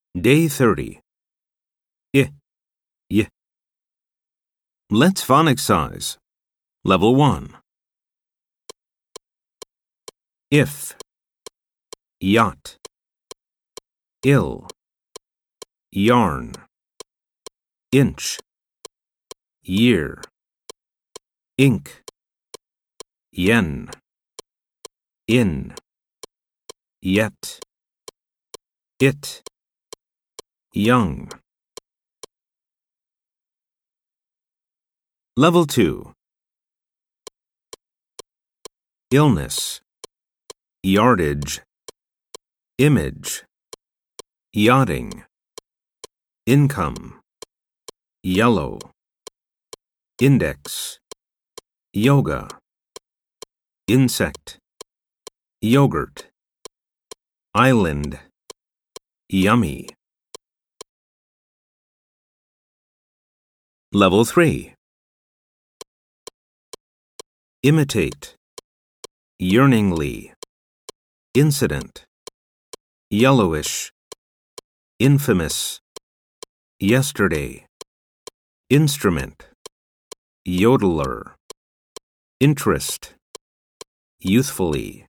Day 30. I, y. Let's phonics. Level 1. If, yacht, ill, yarn, inch, year, ink, yen, in, yet, it, young. Level 2. Illness, yardage, image, yachting, income, yellow, index, yoga, insect, yogurt, island, yummy. Level 3. Imitate, yearningly, incident, yellowish, infamous, yesterday, instrument, yodeler, interest, youthfully.